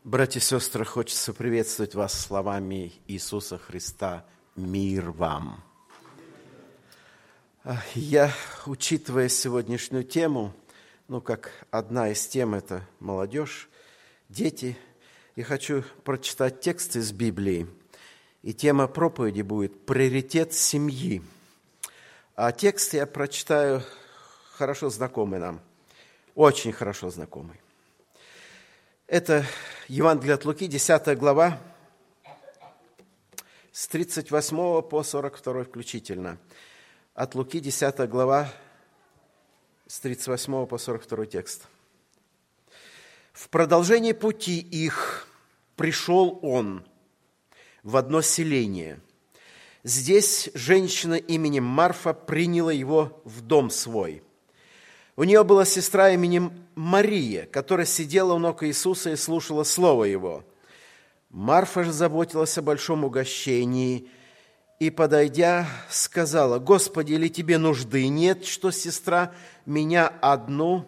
Братья и сестры, хочется приветствовать вас словами Иисуса Христа. Мир вам! Я, учитывая сегодняшнюю тему, как одна из тем – это молодежь, дети, я хочу прочитать текст из Библии. И тема проповеди будет «Приоритет семьи». А текст я прочитаю хорошо знакомый нам, очень хорошо знакомый. Это Евангелие от Луки, 10 глава, с 38 по 42 включительно. От Луки, 10 глава, с 38 по 42 текст. «В продолжении пути их пришел он в одно селение. Здесь женщина именем Марфа приняла его в дом свой. У нее была сестра именем Мария, которая сидела у ног Иисуса и слушала слово Его. Марфа же заботилась о большом угощении и, подойдя, сказала: «Господи, или тебе нужды нет, что сестра меня одну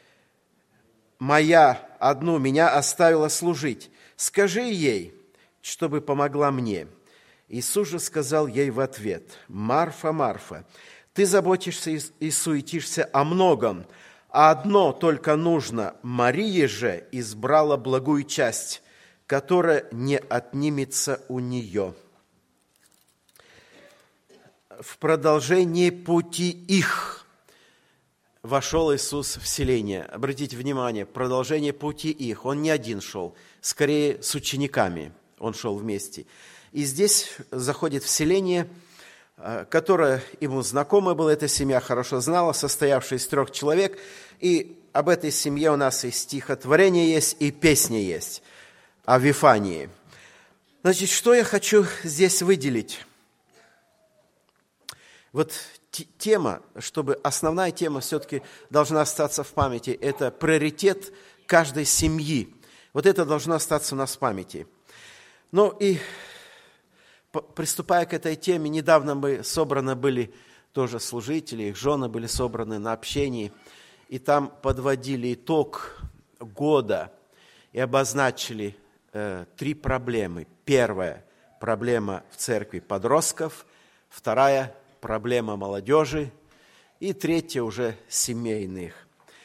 меня оставила служить? Скажи ей, чтобы помогла мне». Иисус же сказал ей в ответ: «Марфа, Марфа, ты заботишься и суетишься о многом, а одно только нужно. Мария же избрала благую часть, которая не отнимется у нее». В продолжении пути их вошел Иисус в селение. Обратите внимание, продолжение пути их. Он не один шел, скорее с учениками он шел вместе. И здесь заходит в селение, которое ему знакомо было, эта семья хорошо знала, состоявшая из 3 человек. И об этой семье у нас и стихотворение есть, и песня есть о Вифании. Значит, что я хочу здесь выделить? Вот тема, чтобы основная тема все-таки должна остаться в памяти, это приоритет каждой семьи. Вот это должно остаться у нас в памяти. Ну и приступая к этой теме, недавно мы собраны были тоже служители, их жены были собраны на общении, и там подводили итог года и обозначили 3 проблемы. Первая – проблема в церкви подростков, вторая – проблема молодежи, и третья уже семейных.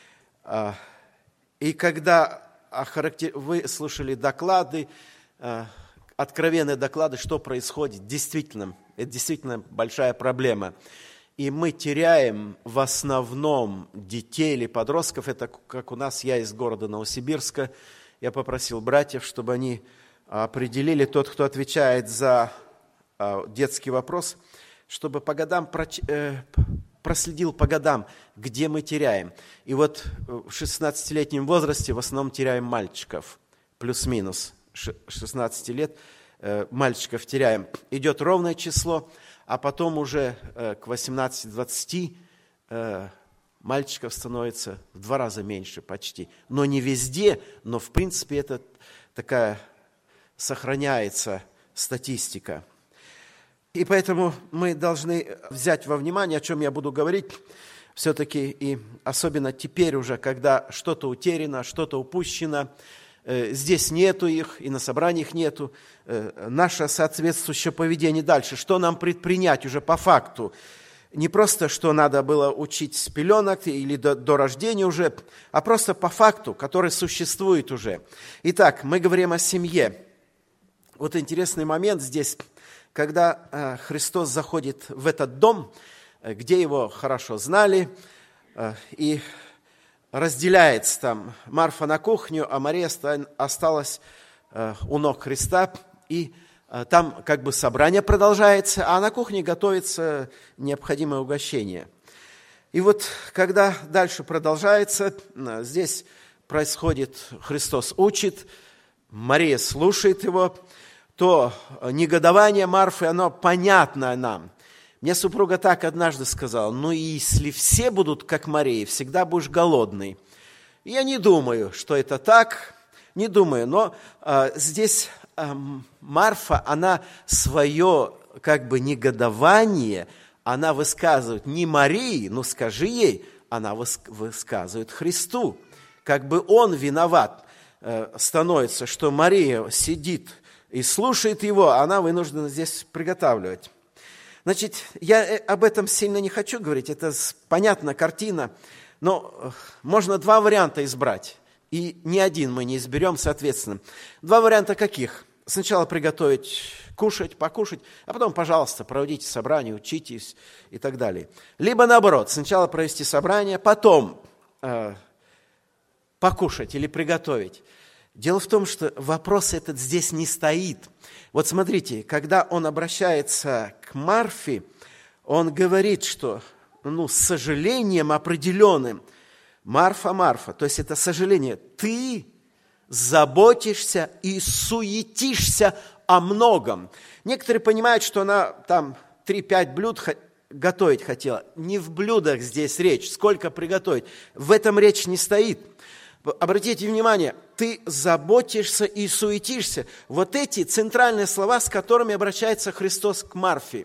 И когда вы слушали доклады, откровенные доклады, что происходит, это действительно большая проблема. И мы теряем в основном детей или подростков. Это как у нас, я из города Новосибирска. Я попросил братьев, чтобы они определили, тот, кто отвечает за детский вопрос, чтобы по годам проследил по годам, где мы теряем. И вот в 16-летнем возрасте в основном теряем мальчиков, плюс-минус. 16 лет мальчиков теряем. Идет ровное число, а потом уже к 18-20 мальчиков становится в 2 раза меньше почти. Но не везде, но в принципе это такая сохраняется статистика. И поэтому мы должны взять во внимание, о чем я буду говорить, все-таки и особенно теперь уже, когда что-то утеряно, что-то упущено, здесь нету их, и на собраниях нету. Наше соответствующее поведение дальше. Что нам предпринять уже по факту? Не просто, что надо было учить с пеленок или до рождения уже, а просто по факту, который существует уже. Итак, мы говорим о семье. Вот интересный момент здесь, когда Христос заходит в этот дом, где его хорошо знали, и разделяется там Марфа на кухню, а Мария осталась у ног Христа, и там как бы собрание продолжается, а на кухне готовится необходимое угощение. И вот когда дальше продолжается, здесь происходит, Христос учит, Мария слушает его, то негодование Марфы, оно понятно нам. Мне супруга так однажды сказала: если все будут как Мария, всегда будешь голодный. Я не думаю, что это так, не думаю, но здесь Марфа, она свое как бы негодование, она высказывает не Марии, скажи ей, она высказывает Христу, как бы он виноват. становится, что Мария сидит и слушает его, а она вынуждена здесь приготавливать. Значит, я об этом сильно не хочу говорить, это понятна картина, но можно два варианта избрать, и ни один мы не изберем, соответственно. Два варианта каких? Сначала приготовить, кушать, покушать, а потом, пожалуйста, проводите собрание, учитесь и так далее. Либо наоборот, сначала провести собрание, потом покушать или приготовить. Дело в том, что вопрос этот здесь не стоит. Вот смотрите, когда он обращается к Марфе, он говорит, что, с сожалением определенным, Марфа, Марфа, то есть это сожаление, ты заботишься и суетишься о многом. Некоторые понимают, что она там 3-5 блюд готовить хотела. Не в блюдах здесь речь, сколько приготовить. В этом речь не стоит. Обратите внимание, ты заботишься и суетишься. Вот эти центральные слова, с которыми обращается Христос к Марфе.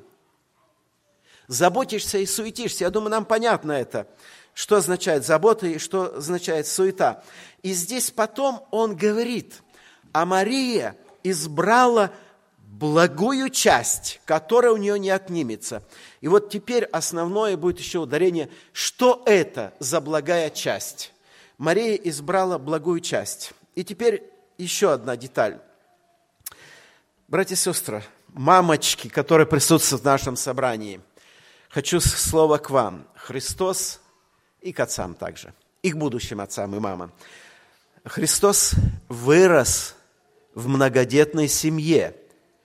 Заботишься и суетишься. Я думаю, нам понятно это, что означает забота и что означает суета. И здесь потом он говорит, а Мария избрала благую часть, которая у нее не отнимется. И вот теперь основное будет еще ударение, что это за благая часть. Мария избрала благую часть. И теперь еще одна деталь. Братья и сестры, мамочки, которые присутствуют в нашем собрании, хочу слово к вам. Христос и к отцам также, и к будущим отцам и мамам. Христос вырос в многодетной семье.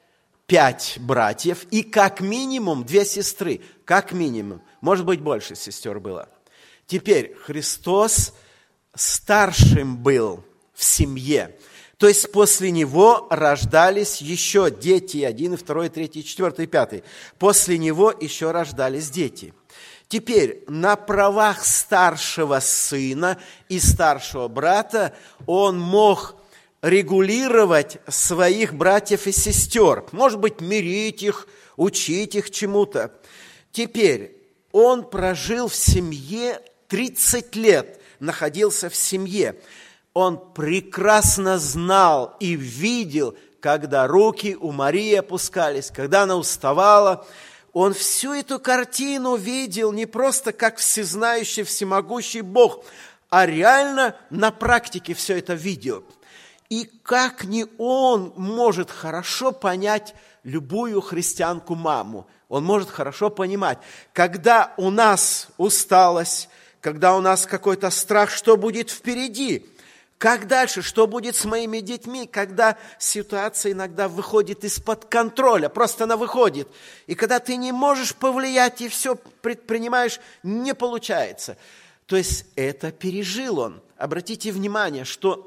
5 братьев и как минимум 2 сестры. Как минимум. Может быть, больше сестер было. Теперь Христос старшим был в семье. То есть после него рождались еще дети, 1, 2, 3, 4, 5. После него еще рождались дети. Теперь на правах старшего сына и старшего брата он мог регулировать своих братьев и сестер. Может быть, мирить их, учить их чему-то. Теперь он прожил в семье 30 лет, находился в семье. Он прекрасно знал и видел, когда руки у Марии опускались, когда она уставала. Он всю эту картину видел не просто как всезнающий, всемогущий Бог, а реально на практике все это видел. И как ни он может хорошо понять любую христианку-маму. Он может хорошо понимать, когда у нас усталость, когда у нас какой-то страх, что будет впереди, как дальше, что будет с моими детьми, когда ситуация иногда выходит из-под контроля, просто она выходит. И когда ты не можешь повлиять и все предпринимаешь, не получается. То есть это пережил он. Обратите внимание, что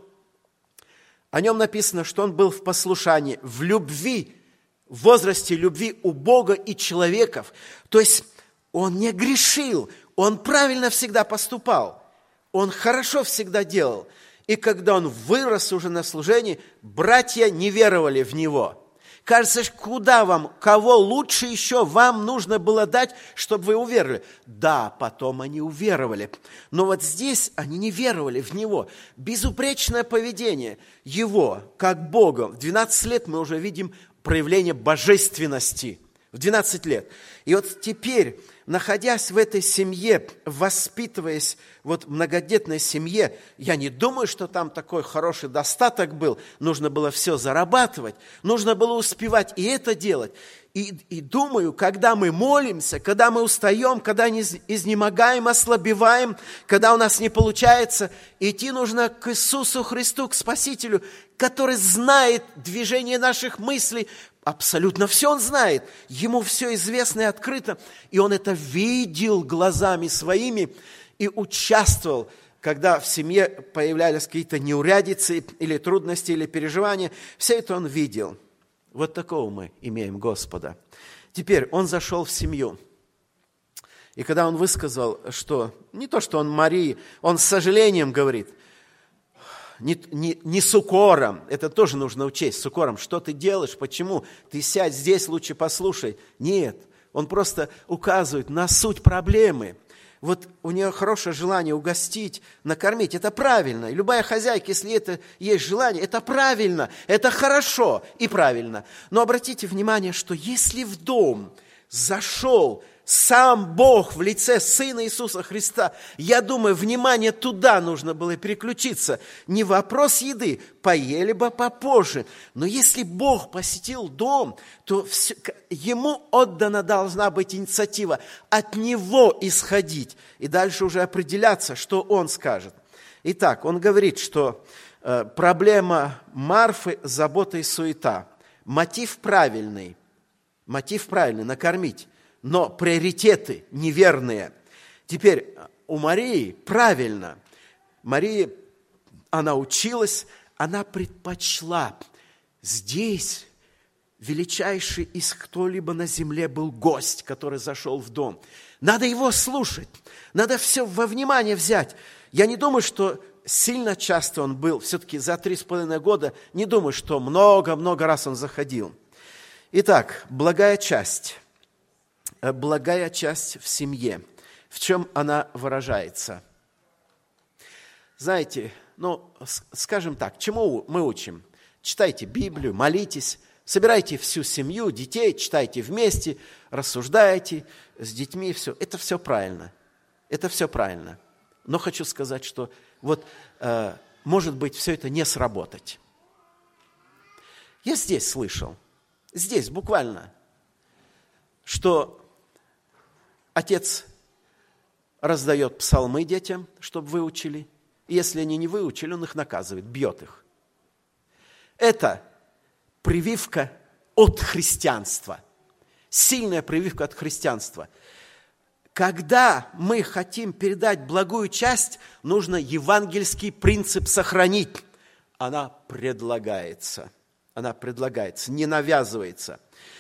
о нем написано, что он был в послушании, в любви, в возрасте любви у Бога и человеков. То есть он не грешил, он правильно всегда поступал, он хорошо всегда делал. И когда он вырос уже на служении, братья не веровали в него. Кажется, куда вам, кого лучше еще вам нужно было дать, чтобы вы уверовали? Да, потом они уверовали. Но вот здесь они не веровали в него. Безупречное поведение его, как Бога. В 12 лет мы уже видим проявление божественности. В 12 лет. И вот теперь, находясь в этой семье, воспитываясь вот в многодетной семье, я не думаю, что там такой хороший достаток был. Нужно было все зарабатывать, нужно было успевать и это делать. И думаю, когда мы молимся, когда мы устаем, когда изнемогаем, ослабеваем, когда у нас не получается, идти нужно к Иисусу Христу, к Спасителю, который знает движение наших мыслей, абсолютно все он знает, ему все известно и открыто, и он это видел глазами своими и участвовал, когда в семье появлялись какие-то неурядицы или трудности, или переживания, все это он видел. Вот такого мы имеем Господа. Теперь он зашел в семью. И когда он высказал, что не то, что он Марии, он с сожалением говорит, не с укором, это тоже нужно учесть, с укором, что ты делаешь, почему, ты сядь здесь, лучше послушай. Нет, он просто указывает на суть проблемы. Вот у нее хорошее желание угостить, накормить. Это правильно. И любая хозяйка, если это есть желание, это правильно, это хорошо и правильно. Но обратите внимание, что если в дом зашел сам Бог в лице Сына Иисуса Христа, я думаю, внимание туда нужно было переключиться. Не вопрос еды, поели бы попозже. Но если Бог посетил дом, то Ему отдана должна быть инициатива, от Него исходить. И дальше уже определяться, что Он скажет. Итак, Он говорит, что проблема Марфы – забота и суета. Мотив правильный, накормить. Но приоритеты неверные. Теперь у Марии правильно. Мария, она училась, она предпочла. Здесь величайший из кто-либо на земле был гость, который зашел в дом. Надо его слушать, надо все во внимание взять. Я не думаю, что сильно часто он был, все-таки за 3,5 года, не думаю, что много-много раз он заходил. Итак, благая часть в семье. В чем она выражается? Знаете, скажем так, чему мы учим? Читайте Библию, молитесь, собирайте всю семью, детей, читайте вместе, рассуждайте с детьми, все. Это все правильно. Но хочу сказать, что может быть все это не сработать. Я здесь слышал, буквально, что отец раздает псалмы детям, чтобы выучили. И если они не выучили, он их наказывает, бьет их. Это прививка от христианства. Сильная прививка от христианства. Когда мы хотим передать благую часть, нужно евангельский принцип сохранить. Она предлагается, не навязывается.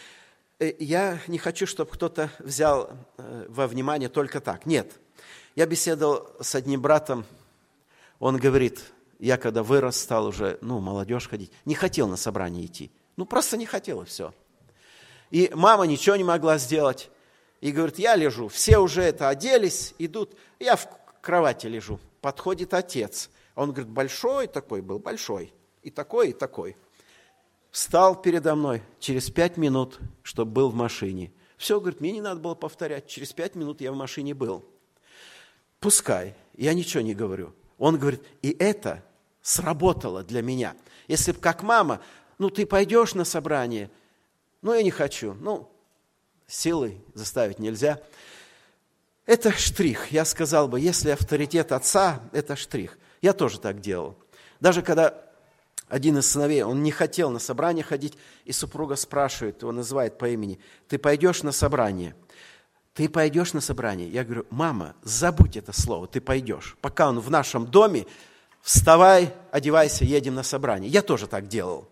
Я не хочу, чтобы кто-то взял во внимание только так. Нет. Я беседовал с одним братом, он говорит, я когда вырос, стал уже, молодежь ходить, не хотел на собрание идти. Просто не хотел, и все. И мама ничего не могла сделать. И говорит, я лежу, все уже оделись, идут, я в кровати лежу. Подходит отец. Он говорит, большой такой был, большой, и такой, и такой. Встал передо мной через 5 минут, чтобы был в машине. Все, говорит, мне не надо было повторять. Через 5 минут я в машине был. Пускай, я ничего не говорю. Он говорит, и это сработало для меня. Если бы как мама, ты пойдешь на собрание, я не хочу. Силой заставить нельзя. Это штрих. Я сказал бы, если авторитет отца, это штрих. Я тоже так делал. Даже когда один из сыновей, он не хотел на собрание ходить, и супруга спрашивает, его называет по имени, ты пойдешь на собрание? Ты пойдешь на собрание? Я говорю, мама, забудь это слово, ты пойдешь. Пока он в нашем доме, вставай, одевайся, едем на собрание. Я тоже так делал.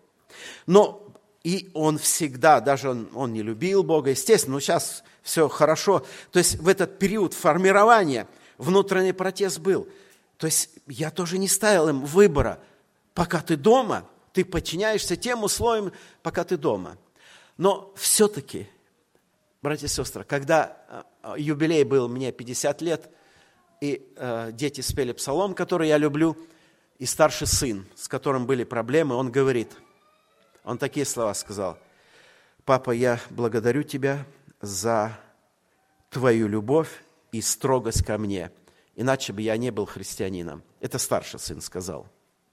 И он всегда, даже он не любил Бога, естественно, но сейчас все хорошо. То есть в этот период формирования внутренний протест был. То есть я тоже не ставил им выбора. Пока ты дома, ты подчиняешься тем условиям, пока ты дома. Но все-таки, братья и сестры, когда юбилей был мне 50 лет, и дети спели псалом, который я люблю, и старший сын, с которым были проблемы, он говорит, он такие слова сказал, папа, я благодарю тебя за твою любовь и строгость ко мне, иначе бы я не был христианином. Это старший сын сказал.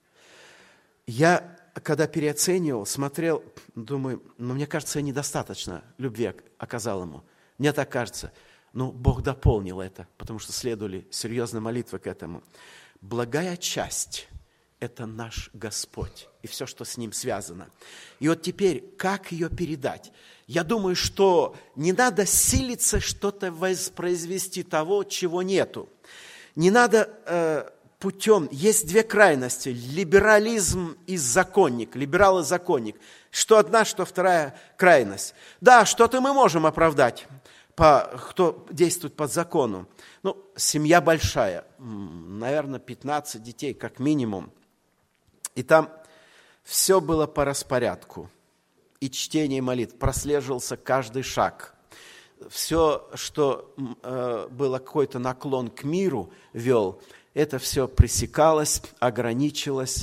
Я, когда переоценивал, смотрел, думаю, мне кажется, я недостаточно любви оказал ему. Мне так кажется. Бог дополнил это, потому что следовали серьезные молитвы к этому. Благая часть – это наш Господь и все, что с Ним связано. И вот теперь, как ее передать? Я думаю, что не надо силиться что-то воспроизвести того, чего нету. Не надо путем, есть две крайности, либерализм и законник, либерал и законник. Что одна, что вторая крайность. Да, что-то мы можем оправдать, кто действует по закону. Семья большая, наверное, 15 детей как минимум. И там все было по распорядку. И чтение молитв, прослеживался каждый шаг. все, что было какой-то наклон к миру вел, это все пресекалось, ограничивалось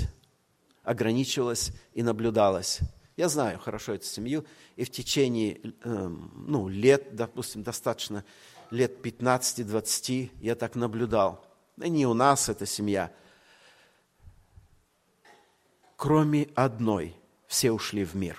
и наблюдалось. Я знаю хорошо эту семью, и в течение лет, допустим, достаточно лет 15-20 я так наблюдал. И не у нас эта семья. Кроме одной, все ушли в мир.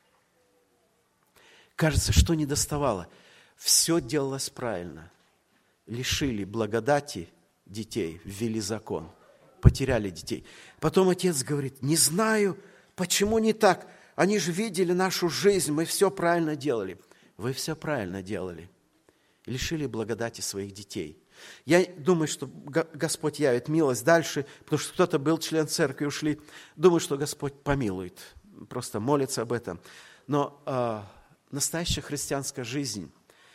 Кажется, что не доставало. Все делалось правильно. Лишили благодати детей, ввели закон, потеряли детей. Потом отец говорит: не знаю, почему не так. Они же видели нашу жизнь, мы все правильно делали. Вы все правильно делали. Лишили благодати своих детей. Я думаю, что Господь явит милость дальше, потому что кто-то был член церкви, ушли. Думаю, что Господь помилует. Просто молится об этом. Но настоящая христианская жизнь,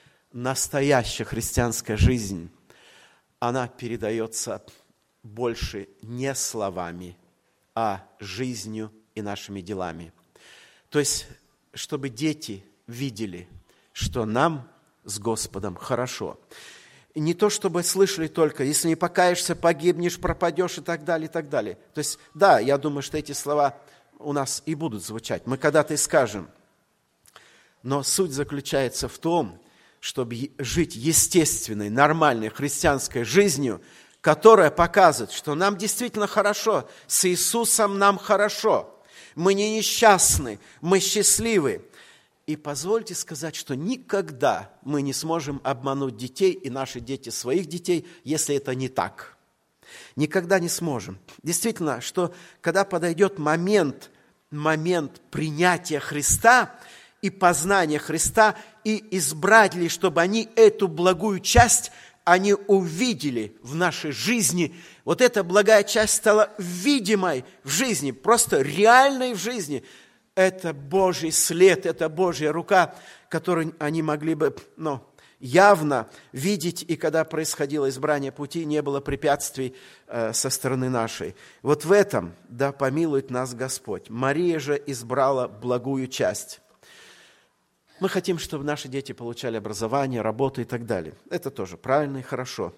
она передается больше не словами, а жизнью и нашими делами. То есть, чтобы дети видели, что нам с Господом хорошо. И не то, чтобы слышали только: если не покаешься, погибнешь, пропадешь и так далее, и так далее. То есть, да, я думаю, что эти слова у нас и будут звучать. Мы когда-то и скажем. Но суть заключается в том, чтобы жить естественной, нормальной христианской жизнью, которая показывает, что нам действительно хорошо, с Иисусом нам хорошо. Мы не несчастны, мы счастливы. И позвольте сказать, что никогда мы не сможем обмануть детей и наши дети своих детей, если это не так. Никогда не сможем. Действительно, что когда подойдет момент принятия Христа и познания Христа, и избрать ли, чтобы они эту благую часть, они увидели в нашей жизни. Вот эта благая часть стала видимой в жизни, просто реальной в жизни. Это Божий след, это Божья рука, которую они могли бы явно видеть. И когда происходило избрание пути, не было препятствий со стороны нашей. Вот в этом, да помилует нас Господь. Мария же избрала благую часть. Мы хотим, чтобы наши дети получали образование, работу и так далее. Это тоже правильно и хорошо.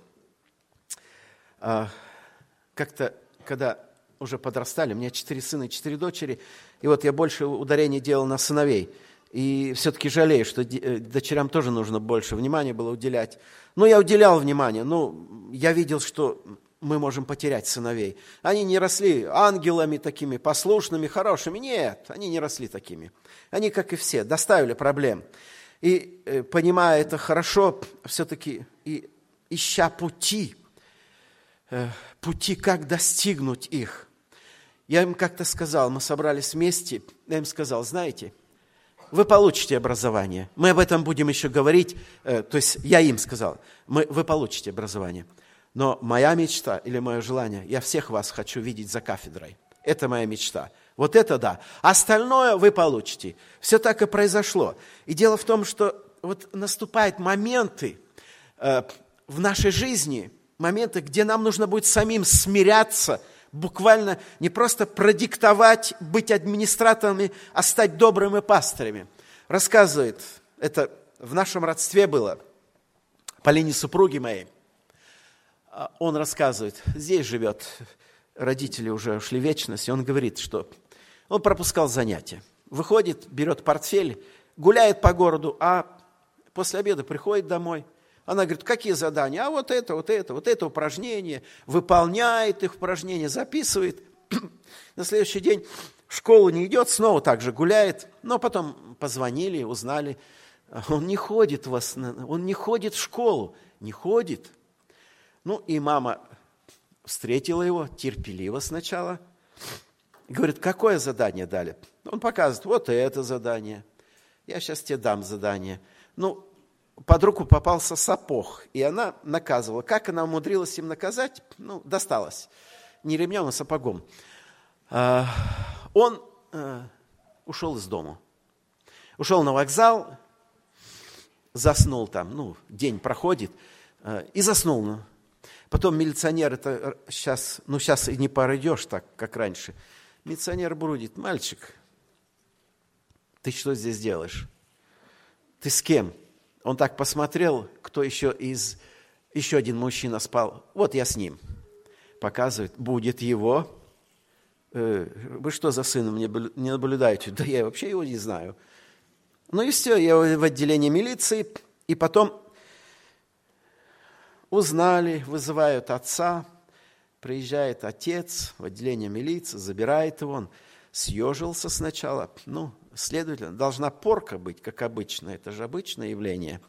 Как-то, когда уже подрастали, у меня 4 сына и 4 дочери, и вот я больше ударения делал на сыновей. И все-таки жалею, что дочерям тоже нужно больше внимания было уделять. Но я уделял внимание, я видел, что мы можем потерять сыновей. Они не росли ангелами такими, послушными, хорошими. Нет, они не росли такими. Они, как и все, доставили проблем. И, понимая это хорошо, все-таки и ища пути, как достигнуть их. Я им как-то сказал, мы собрались вместе, я им сказал: знаете, вы получите образование. Мы об этом будем еще говорить. То есть я им сказал: вы получите образование. Но моя мечта или мое желание, я всех вас хочу видеть за кафедрой. Это моя мечта. Вот это да. Остальное вы получите. Все так и произошло. И дело в том, что вот наступают моменты в нашей жизни, моменты, где нам нужно будет самим смиряться, буквально не просто продиктовать, быть администраторами, а стать добрыми пастырями. Рассказывает, это в нашем родстве было, по линии супруги моей. Он рассказывает, здесь живет, родители уже ушли в вечность, и он говорит, что он пропускал занятия. Выходит, берет портфель, гуляет по городу, а после обеда приходит домой. Она говорит: какие задания? А вот это упражнение. Выполняет их упражнения, записывает. На следующий день в школу не идет, снова так же гуляет. Но потом позвонили, узнали. Он не ходит в школу, не ходит. И мама встретила его терпеливо сначала. Говорит: какое задание дали? Он показывает: вот это задание. Я сейчас тебе дам задание. Под руку попался сапог, и она наказывала. Как она умудрилась им наказать? Досталось. Не ремнем, а сапогом. Он ушел из дома. Ушел на вокзал, заснул там. День проходит, и заснул. Потом милиционер, это сейчас и не пройдешь так, как раньше. Милиционер бродит: мальчик, ты что здесь делаешь? Ты с кем? Он так посмотрел, кто еще один мужчина спал. Вот я с ним. Показывает, будет его. Вы что за сыном не наблюдаете? Да я вообще его не знаю. Ну и все, я в отделении милиции. И потом узнали, вызывают отца. Приезжает отец в отделение милиции, забирает его. Он съежился сначала. Ну, следовательно, должна порка быть, как обычно. Это же обычное явление.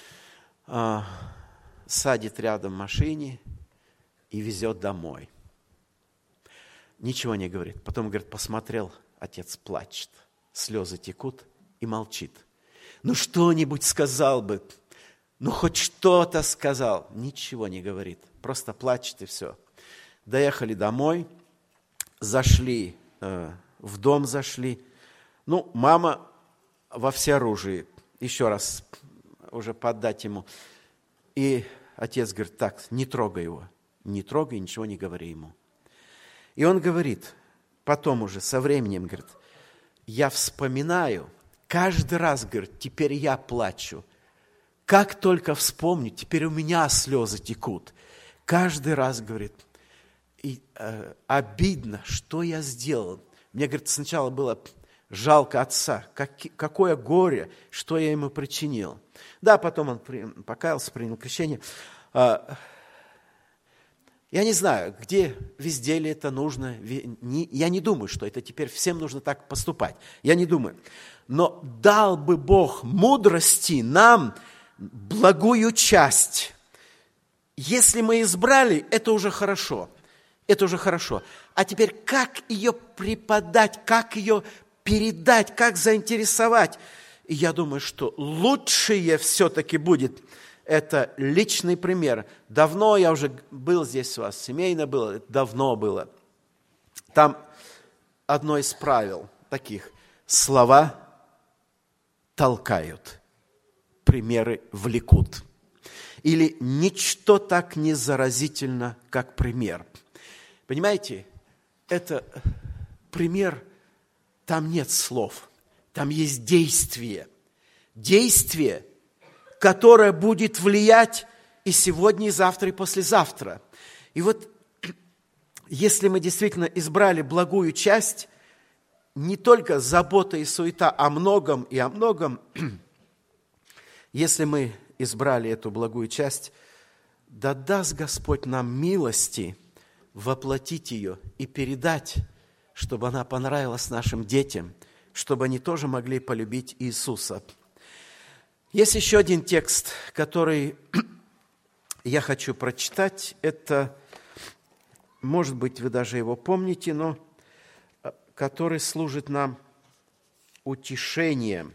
Садит рядом в машине и везет домой. Ничего не говорит. Потом, говорит, посмотрел, отец плачет, слезы текут и молчит. Ну, что-нибудь сказал бы, ну, хоть что-то сказал. Ничего не говорит, просто плачет и все. Доехали домой, зашли, в дом зашли. Ну, мама во всеоружии, еще раз уже поддать ему. И отец говорит, так, не трогай его, не трогай, ничего не говори ему. И он говорит, потом уже со временем, говорит, я вспоминаю, каждый раз, говорит, теперь я плачу. Как только вспомню, теперь у меня слезы текут. Каждый раз, говорит, и, обидно, что я сделал. Мне, говорит, сначала было жалко отца, какое горе, что я ему причинил. Да, потом он покаялся, принял крещение. Я не знаю, где, везде ли это нужно. Я не думаю, что это теперь всем нужно так поступать. Я не думаю. Но дал бы Бог мудрости нам благую часть. Если мы избрали, это уже хорошо. Это уже хорошо. А теперь как ее преподать, как ее передать, как заинтересовать? И я думаю, что лучшее все-таки будет это личный пример. Давно я уже был здесь у вас, семейно было, давно было. Там одно из правил таких. Слова толкают, примеры влекут. Или ничто так не заразительно, как пример. Понимаете, это пример, там нет слов, там есть действие. Действие, которое будет влиять и сегодня, и завтра, и послезавтра. И вот, если мы действительно избрали благую часть, не только забота и суета о многом и о многом, если мы избрали эту благую часть, да даст Господь нам милости воплотить ее и передать, чтобы она понравилась нашим детям, чтобы они тоже могли полюбить Иисуса. Есть еще один текст, который я хочу прочитать. Это, может быть, вы даже его помните, но который служит нам утешением,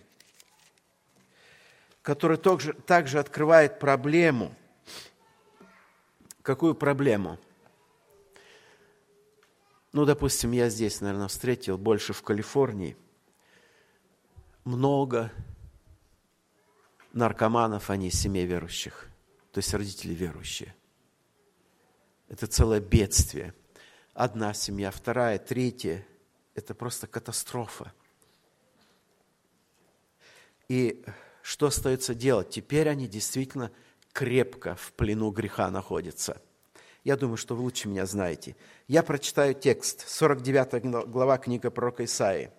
который также открывает проблему. Какую проблему? Ну, допустим, я здесь, наверное, встретил, больше в Калифорнии, много наркоманов, они из семей верующих, то есть родители верующие. Это целое бедствие. Одна семья, вторая, третья. Это просто катастрофа. И что остается делать? Теперь они действительно крепко в плену греха находятся. Я думаю, что вы лучше меня знаете. Я прочитаю текст, 49 глава книга пророка Исаии.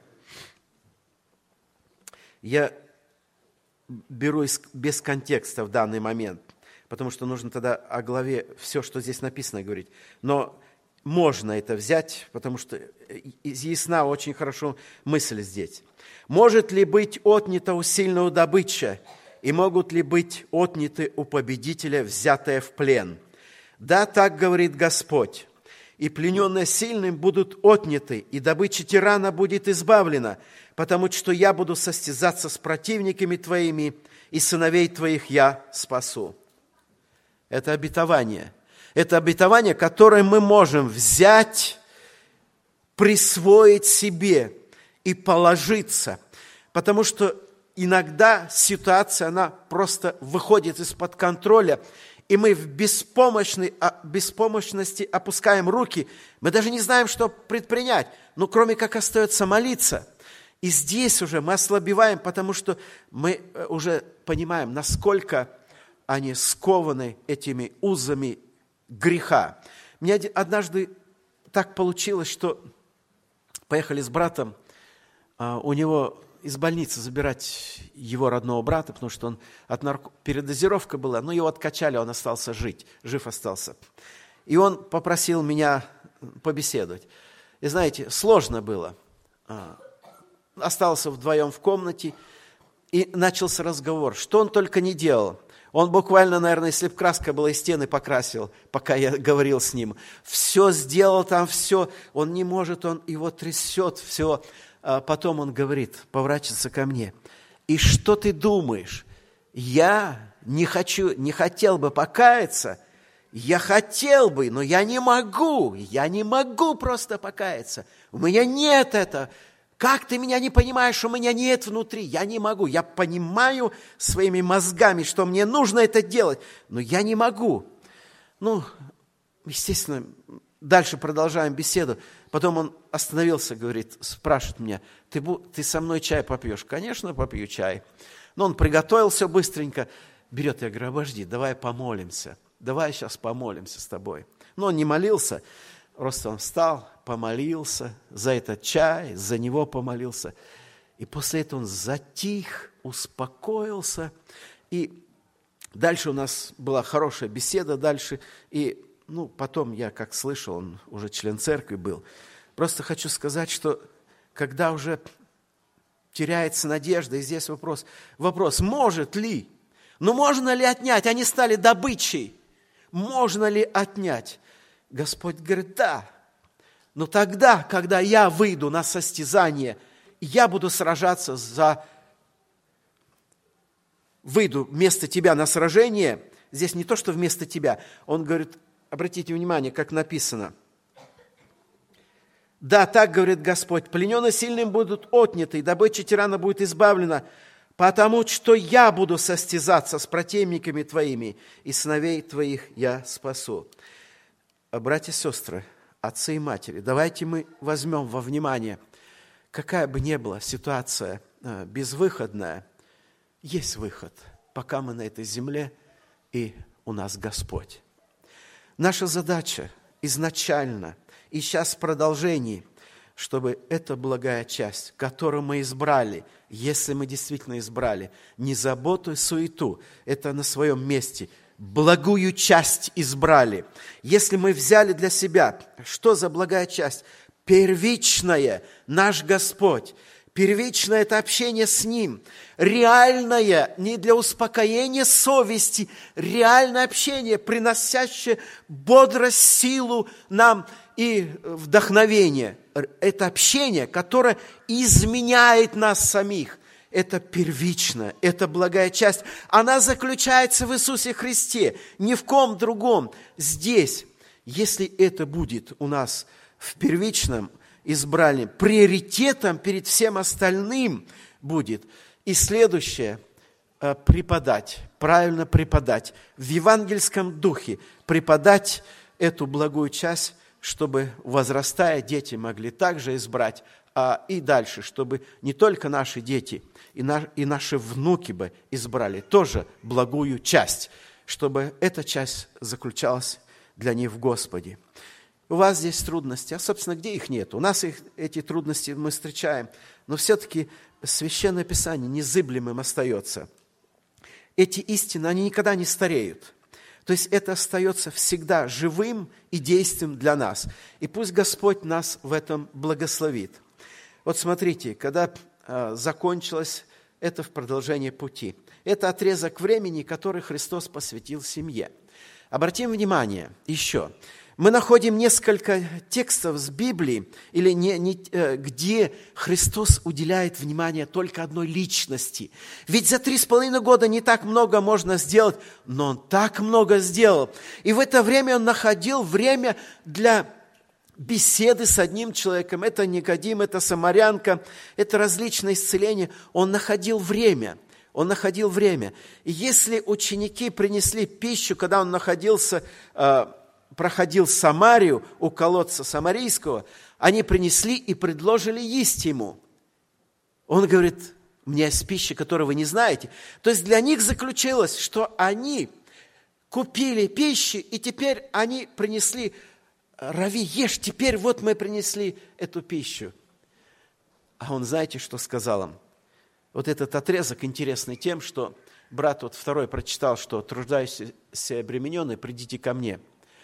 Я беру без контекста в данный момент, потому что нужно тогда о главе все, что здесь написано, говорить. Но можно это взять, потому что ясна очень хорошо мысль здесь. «Может ли быть отнята у сильного добыча, и могут ли быть отняты у победителя, взятая в плен? Да, так говорит Господь, и плененные сильным будут отняты, и добыча тирана будет избавлена, потому что я буду состязаться с противниками твоими, и сыновей твоих я спасу». Это обетование. Это обетование, которое мы можем взять, присвоить себе и положиться. Потому что иногда ситуация, она просто выходит из-под контроля, и мы в беспомощности опускаем руки. Мы даже не знаем, что предпринять, но кроме как остается молиться. И здесь уже мы ослабеваем, потому что мы уже понимаем, насколько они скованы этими узами греха. Мне однажды так получилось, что поехали с братом, у него из больницы забирать его родного брата, потому что он передозировка была, но его откачали, он остался жив остался. И он попросил меня побеседовать. И знаете, сложно было. Остался вдвоем в комнате, и начался разговор. Что он только не делал. Он буквально, наверное, если бы краска была, и стены покрасил, пока я говорил с ним. Все сделал там, все. Он не может, он его трясет, все. Потом он говорит, поворачивается ко мне. И что ты думаешь? Я не хотел бы покаяться. Я хотел бы, но я не могу. Я не могу просто покаяться. У меня нет этого. Как ты меня не понимаешь, у меня нет внутри? Я не могу. Я понимаю своими мозгами, что мне нужно это делать, но я не могу. Естественно, дальше продолжаем беседу. Потом он остановился, говорит, спрашивает меня, ты со мной чай попьешь? Конечно, попью чай. Но он приготовил все быстренько, берет, я говорю, обожди, давай помолимся. Давай сейчас помолимся с тобой. Но он не молился, просто он встал, помолился за этот чай, за него помолился. И после этого он затих, успокоился. И дальше у нас была хорошая беседа дальше. И потом я, как слышал, он уже член церкви был. Просто хочу сказать, что когда уже теряется надежда, и здесь вопрос, может ли? Можно ли отнять? Они стали добычей. Можно ли отнять? Господь говорит, да. Но тогда, когда я выйду на состязание, я буду сражаться выйду вместо тебя на сражение, здесь не то, что вместо тебя. Он говорит, обратите внимание, как написано. Да, так говорит Господь, плененные сильным будут отняты, и добыча тирана будет избавлена, потому что я буду состязаться с противниками твоими, и сыновей твоих я спасу. Братья и сестры, отцы и матери, давайте мы возьмем во внимание, какая бы ни была ситуация безвыходная, есть выход, пока мы на этой земле, и у нас Господь. Наша задача изначально, и сейчас в продолжении, чтобы эта благая часть, которую мы избрали, если мы действительно избрали, не заботу и суету, это на своем месте, благую часть избрали. Если мы взяли для себя, что за благая часть? Первичное, наш Господь. Первичное – это общение с Ним. Реальное, не для успокоения совести, реальное общение, приносящее бодрость, силу нам и вдохновение. Это общение, которое изменяет нас самих. Это первичное, это благая часть. Она заключается в Иисусе Христе, ни в ком другом. Здесь, если это будет у нас в первичном избрании, приоритетом перед всем остальным будет. И следующее – преподать, правильно преподать, в евангельском духе преподать эту благую часть, чтобы, возрастая, дети могли также избрать, и дальше, чтобы не только наши дети, и наши внуки бы избрали тоже благую часть, чтобы эта часть заключалась для них в Господе. У вас здесь трудности, а, собственно, где их нет? У нас эти трудности мы встречаем, но все-таки Священное Писание незыблемым остается. Эти истины, они никогда не стареют. То есть это остается всегда живым и действенным для нас. И пусть Господь нас в этом благословит. Вот смотрите, когда закончилось это в продолжении пути. Это отрезок времени, который Христос посвятил семье. Обратим внимание еще. Мы находим несколько текстов с Библии, где Христос уделяет внимание только одной личности. Ведь за 3,5 года не так много можно сделать, но Он так много сделал. И в это время Он находил время для беседы с одним человеком. Это Никодим, это самарянка, это различные исцеления. Он находил время. И если ученики принесли пищу, когда Он проходил Самарию у колодца Самарийского, они принесли и предложили есть Ему. Он говорит, у меня есть пища, которую вы не знаете. То есть для них заключилось, что они купили пищу, и теперь они принесли: Рави, ешь, теперь вот мы принесли эту пищу. А он, знаете, что сказал им? Вот этот отрезок интересный тем, что брат вот второй прочитал, что труждающиеся и обремененные, придите ко мне.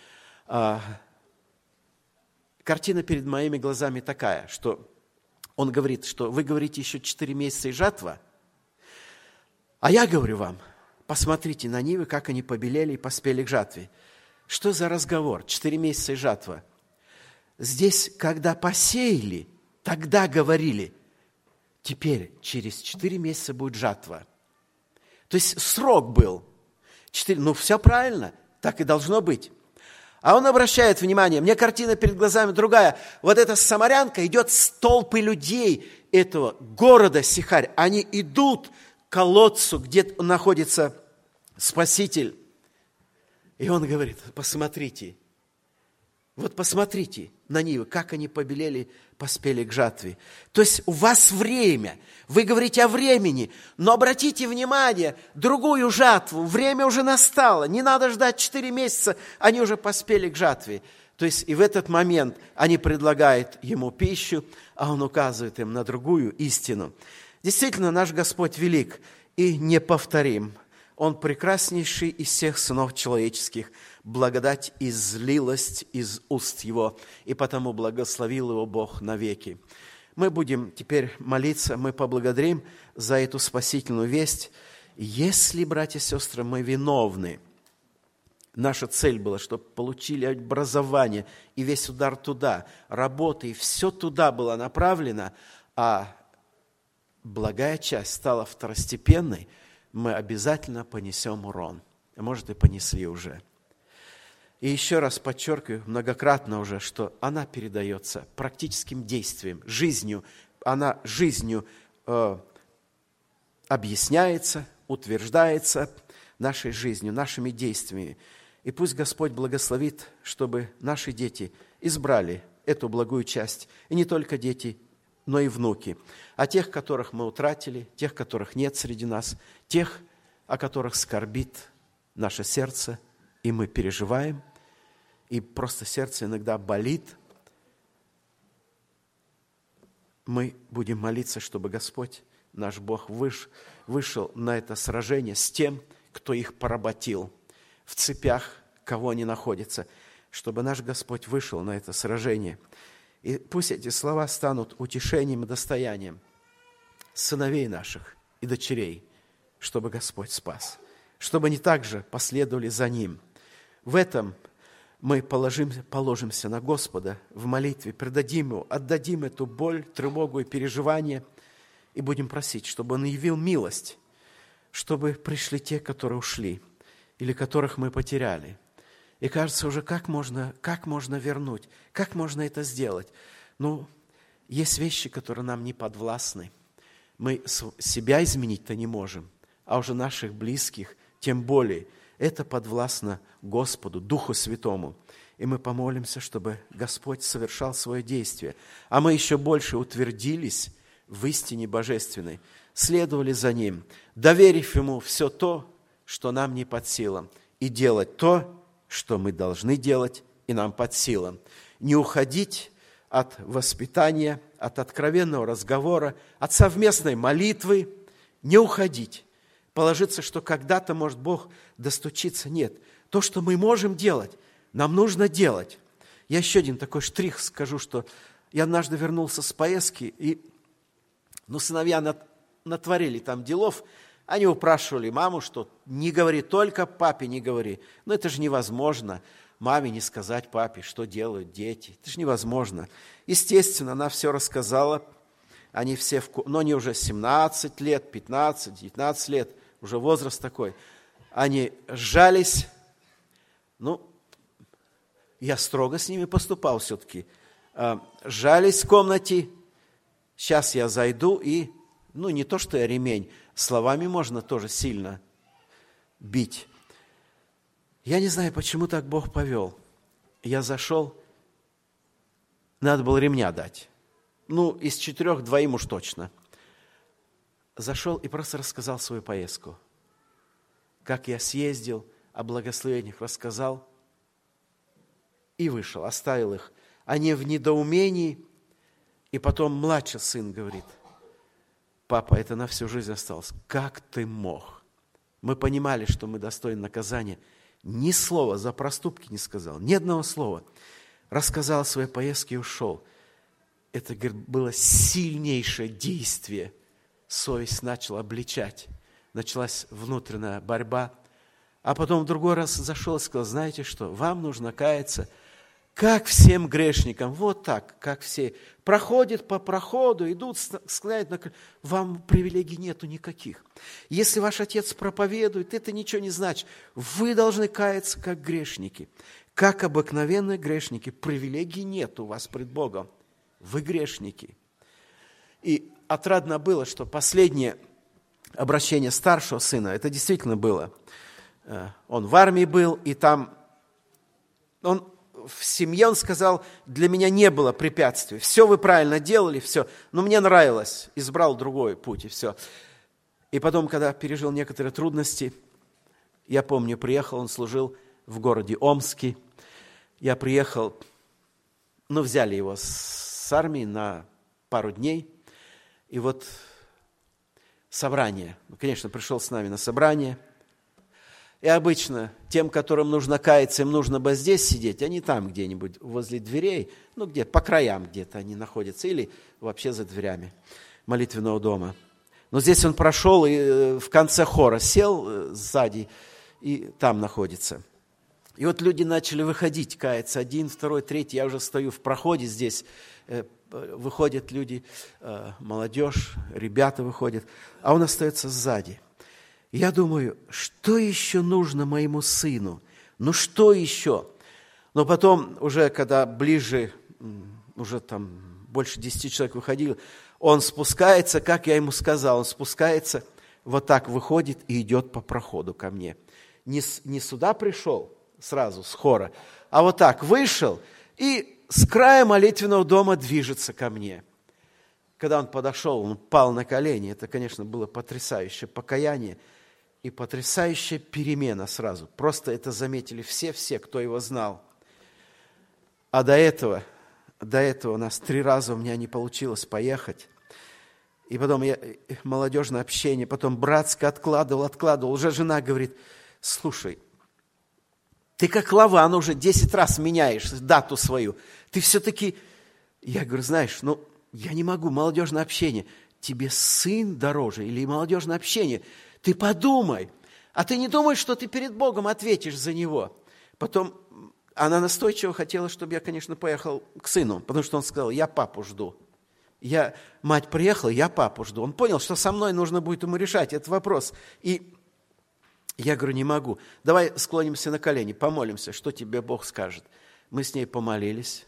Картина перед моими глазами такая, что он говорит, что вы говорите, еще 4 месяца и жатва, а я говорю вам, посмотрите на нивы, как они побелели и поспели к жатве. Что за разговор? 4 месяца и жатва. Здесь, когда посеяли, тогда говорили, теперь через 4 месяца будет жатва. То есть срок был. 4, все правильно, так и должно быть. А он обращает внимание, мне картина перед глазами другая. Вот эта самарянка идет с толпы людей этого города Сихарь. Они идут к колодцу, где находится Спаситель. И он говорит, посмотрите, вот посмотрите на нивы, как они побелели, поспели к жатве. То есть у вас время, вы говорите о времени, но обратите внимание, другую жатву, время уже настало, не надо ждать 4 месяца, они уже поспели к жатве. То есть и в этот момент они предлагают ему пищу, а он указывает им на другую истину. Действительно, наш Господь велик и неповторим. Он прекраснейший из всех сынов человеческих. Благодать излилась из уст Его, и потому благословил Его Бог навеки. Мы будем теперь молиться, мы поблагодарим за эту спасительную весть. Если, братья и сестры, мы виновны, наша цель была, чтобы получили образование, и весь удар туда, работа, и все туда было направлено, а благая часть стала второстепенной, мы обязательно понесем урон. А может, и понесли уже. И еще раз подчеркиваю, многократно уже, что она передается практическим действием, жизнью. Она жизнью объясняется, утверждается нашей жизнью, нашими действиями. И пусть Господь благословит, чтобы наши дети избрали эту благую часть. И не только дети, но и внуки. А тех, которых мы утратили, тех, которых нет среди нас, тех, о которых скорбит наше сердце, и мы переживаем, и просто сердце иногда болит, мы будем молиться, чтобы Господь, наш Бог, вышел на это сражение с тем, кто их поработил, в цепях, кого они находятся, чтобы наш Господь вышел на это сражение. И пусть эти слова станут утешением и достоянием сыновей наших и дочерей, чтобы Господь спас, чтобы они также последовали за Ним. В этом мы положимся на Господа в молитве, предадим Ему, отдадим эту боль, тревогу и переживание, и будем просить, чтобы Он явил милость, чтобы пришли те, которые ушли, или которых мы потеряли. И кажется уже, как можно вернуть, как можно это сделать? Есть вещи, которые нам не подвластны. Мы себя изменить-то не можем, а уже наших близких, тем более, это подвластно Господу, Духу Святому. И мы помолимся, чтобы Господь совершал свое действие. А мы еще больше утвердились в истине божественной, следовали за Ним, доверив Ему все то, что нам не под силам, и делать то, что мы должны делать, и нам под силам. Не уходить от воспитания, от откровенного разговора, от совместной молитвы, не уходить. Положиться, что когда-то, может, Бог достучится. Нет. То, что мы можем делать, нам нужно делать. Я еще один такой штрих скажу, что я однажды вернулся с поездки, и сыновья натворили там делов. Они упрашивали маму, что не говори, только папе не говори. Это же невозможно. Маме не сказать папе, что делают дети. Это же невозможно. Естественно, она все рассказала. Они все, они уже 17 лет, 15, 19 лет, уже возраст такой. Они сжались. Я строго с ними поступал все-таки. Сжались в комнате. Сейчас я зайду и, не то, что я ремень, словами можно тоже сильно бить. Я не знаю, почему так Бог повел. Я зашел, надо было ремня дать. Из 4 2 уж точно. зашел и просто рассказал свою поездку. Как я съездил, о благословениях рассказал и вышел, оставил их. Они в недоумении, и потом младший сын говорит: папа, это на всю жизнь осталось. Как ты мог? Мы понимали, что мы достойны наказания. Ни слова за проступки не сказал, ни одного слова. Рассказал о своей поездке и ушел. Это, говорит, было сильнейшее действие. Совесть начала обличать. Началась внутренняя борьба. А потом в другой раз зашел и сказал: знаете что, вам нужно каяться, как всем грешникам, вот так, как все. Проходят по проходу, идут, склоняют на колени. Вам привилегий нету никаких. Если ваш отец проповедует, это ничего не значит. Вы должны каяться, как грешники. Как обыкновенные грешники. Привилегий нет у вас пред Богом. Вы грешники. И отрадно было, что последнее обращение старшего сына, это действительно было. Он в армии был, и там он в семье, он сказал: для меня не было препятствий. Все вы правильно делали, все. Но мне нравилось. Избрал другой путь, и все. И потом, когда пережил некоторые трудности, я помню, приехал, он служил в городе Омске. Я приехал, взяли его с армии на пару дней. И вот собрание. Конечно, пришел с нами на собрание. И обычно тем, которым нужно каяться, им нужно бы здесь сидеть, а не там где-нибудь возле дверей, где по краям где-то они находятся, или вообще за дверями молитвенного дома. Но здесь он прошел и в конце хора сел сзади, и там находится. И вот люди начали выходить, каяться, 1, 2, 3, я уже стою в проходе здесь, выходят люди, молодежь, ребята выходят, а он остается сзади. Я думаю, что еще нужно моему сыну? Что еще? Но потом, уже когда ближе, уже там больше 10 человек выходило, он спускается, как я ему сказал, он спускается, вот так выходит и идет по проходу ко мне. Не сюда пришел сразу, с хора, а вот так вышел и с края молитвенного дома движется ко мне. Когда он подошел, он пал на колени. Это, конечно, было потрясающее покаяние. И потрясающая перемена сразу. Просто это заметили все, кто его знал. А до этого у нас 3 раза у меня не получилось поехать. И потом молодежное общение, потом братское откладывал. Уже жена говорит: слушай, ты как Лаван уже 10 раз меняешь дату свою. Ты все-таки... Я говорю: знаешь, я не могу, молодежное общение. Тебе сын дороже или молодежное общение? Ты подумай, а ты не думаешь, что ты перед Богом ответишь за него. Потом она настойчиво хотела, чтобы я, конечно, поехал к сыну, потому что он сказал: я папу жду. Мать приехала, я папу жду. Он понял, что со мной нужно будет ему решать этот вопрос. И я говорю: не могу. Давай склонимся на колени, помолимся, что тебе Бог скажет. Мы с ней помолились.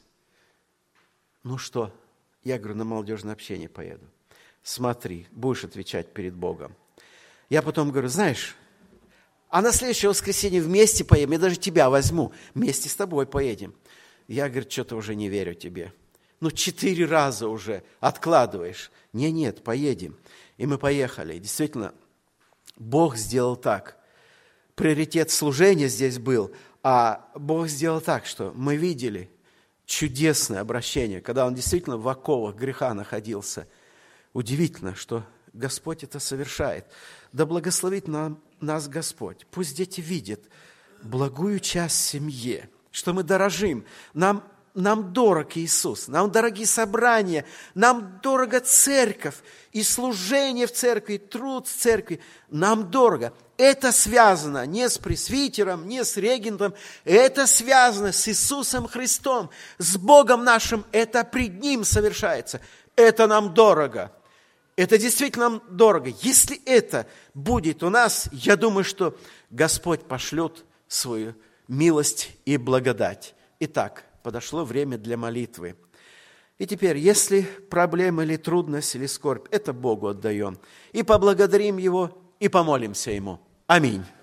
Что? Я говорю: на молодежное общение поеду. Смотри, будешь отвечать перед Богом. Я потом говорю: знаешь, а на следующее воскресенье вместе поедем, я даже тебя возьму, вместе с тобой поедем. Я, говорю, что-то уже не верю тебе. 4 раза уже откладываешь. Нет, поедем. И мы поехали. И действительно, Бог сделал так. Приоритет служения здесь был, а Бог сделал так, что мы видели чудесное обращение, когда он действительно в оковах греха находился. Удивительно, что Господь это совершает. Да благословит нас Господь. Пусть дети видят благую часть в семье, что мы дорожим. Нам дорог Иисус, нам дороги собрания, нам дорого церковь, и служение в церкви, и труд в церкви. Нам дорого. Это связано не с пресвитером, не с регентом, это связано с Иисусом Христом, с Богом нашим. Это пред Ним совершается. Это нам дорого. Это действительно нам дорого. Если это будет у нас, я думаю, что Господь пошлет свою милость и благодать. Итак, подошло время для молитвы. И теперь, если проблема или трудность, или скорбь, это Богу отдаем. И поблагодарим Его, и помолимся Ему. Аминь.